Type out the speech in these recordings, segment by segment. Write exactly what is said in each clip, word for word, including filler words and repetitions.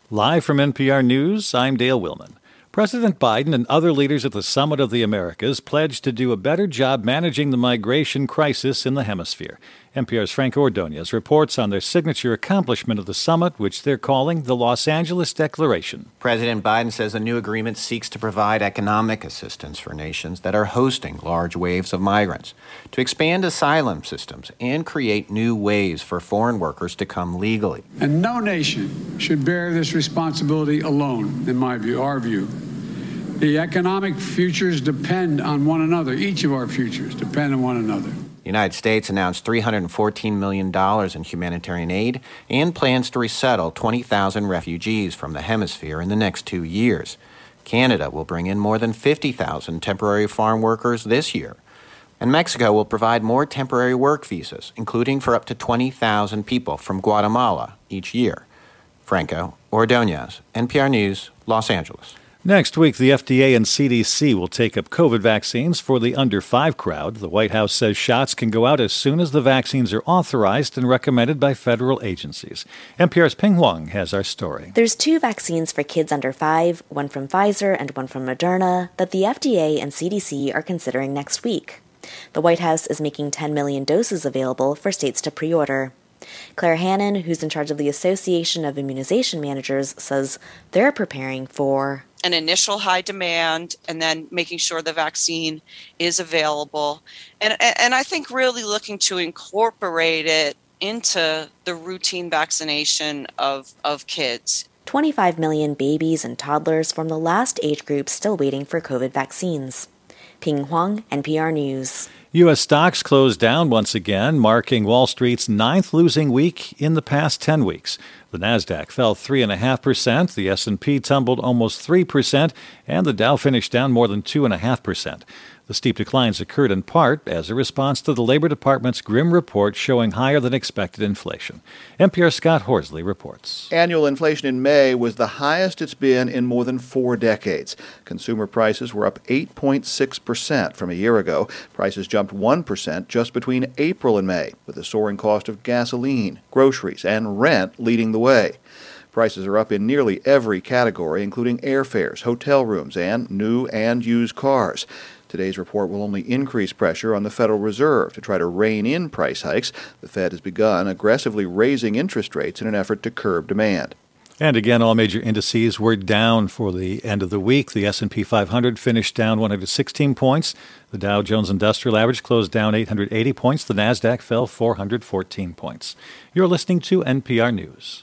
Live from N P R News, I'm Dale Willman. President Biden and other leaders at the Summit of the Americas pledged to do a better job managing the migration crisis in the hemisphere. N P R's Frank Ordonez reports on their signature accomplishment of the summit, which they're calling the Los Angeles Declaration. President Biden says the new agreement seeks to provide economic assistance for nations that are hosting large waves of migrants, to expand asylum systems, and create new ways for foreign workers to come legally. And no nation should bear this responsibility alone, in my view, our view. The economic futures depend on one another. Each of our futures depend on one another. The United States announced three hundred fourteen million dollars in humanitarian aid and plans to resettle twenty thousand refugees from the hemisphere in the next two years. Canada will bring in more than fifty thousand temporary farm workers this year. And Mexico will provide more temporary work visas, including for up to twenty thousand people from Guatemala each year. Franco Ordonez, N P R News, Los Angeles. Next week, the F D A and C D C will take up COVID vaccines for the under five crowd. The White House says shots can go out as soon as the vaccines are authorized and recommended by federal agencies. N P R's Ping Huang has our story. There's two vaccines for kids under five, one from Pfizer and one from Moderna, that the F D A and C D C are considering next week. The White House is making ten million doses available for states to pre-order. Claire Hannon, who's in charge of the Association of Immunization Managers, says they're preparing for an initial high demand and then making sure the vaccine is available. And, and I think really looking to incorporate it into the routine vaccination of, of kids. twenty-five million babies and toddlers form the last age group still waiting for COVID vaccines. Ping Huang, N P R News. U S stocks closed down once again, marking Wall Street's ninth losing week in the past ten weeks. The Nasdaq fell three point five percent, the S and P tumbled almost three percent, and the Dow finished down more than two point five percent. The steep declines occurred in part as a response to the Labor Department's grim report showing higher than expected inflation. N P R's Scott Horsley reports. Annual inflation in May was the highest it's been in more than four decades. Consumer prices were up eight point six percent from a year ago. Prices jumped one percent just between April and May, with the soaring cost of gasoline, groceries, and rent leading the way. Prices are up in nearly every category, including airfares, hotel rooms, and new and used cars. Today's report will only increase pressure on the Federal Reserve to try to rein in price hikes. The Fed has begun aggressively raising interest rates in an effort to curb demand. And again, all major indices were down for the end of the week. The S and P five hundred finished down one hundred sixteen points. The Dow Jones Industrial Average closed down eight hundred eighty points. The Nasdaq fell four hundred fourteen points. You're listening to N P R News.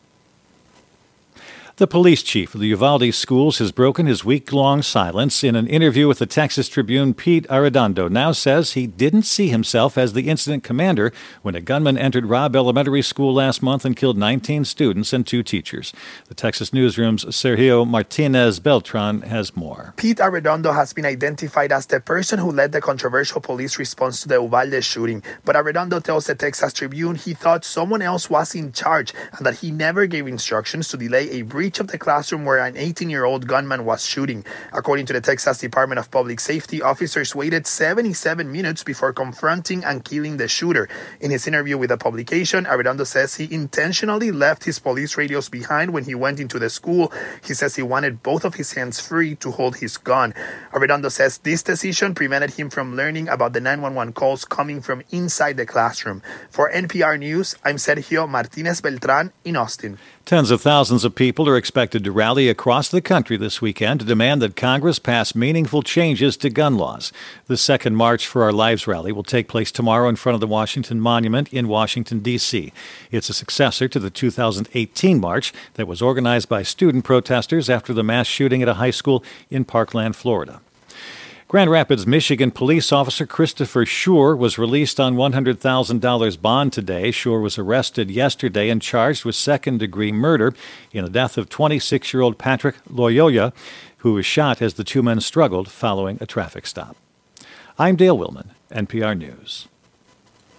The police chief of the Uvalde schools has broken his week-long silence. In an interview with the Texas Tribune, Pete Arredondo now says he didn't see himself as the incident commander when a gunman entered Robb Elementary School last month and killed nineteen students and two teachers. The Texas Newsroom's Sergio Martinez Beltran has more. Pete Arredondo has been identified as the person who led the controversial police response to the Uvalde shooting, but Arredondo tells the Texas Tribune he thought someone else was in charge and that he never gave instructions to delay a breach of the classroom where an eighteen-year-old gunman was shooting. According to the Texas Department of Public Safety, officers waited seventy-seven minutes before confronting and killing the shooter. In his interview with the publication, Arredondo says he intentionally left his police radios behind when he went into the school. He says he wanted both of his hands free to hold his gun. Arredondo says this decision prevented him from learning about the nine one one calls coming from inside the classroom. For N P R News, I'm Sergio Martinez Beltran in Austin. Tens of thousands of people are expected to rally across the country this weekend to demand that Congress pass meaningful changes to gun laws. The second March for Our Lives rally will take place tomorrow in front of the Washington Monument in Washington, D C It's a successor to the two thousand eighteen march that was organized by student protesters after the mass shooting at a high school in Parkland, Florida. Grand Rapids, Michigan police officer Christopher Schur was released on one hundred thousand dollars bond today. Schur was arrested yesterday and charged with second-degree murder in the death of twenty-six-year-old Patrick Loyola, who was shot as the two men struggled following a traffic stop. I'm Dale Willman, N P R News.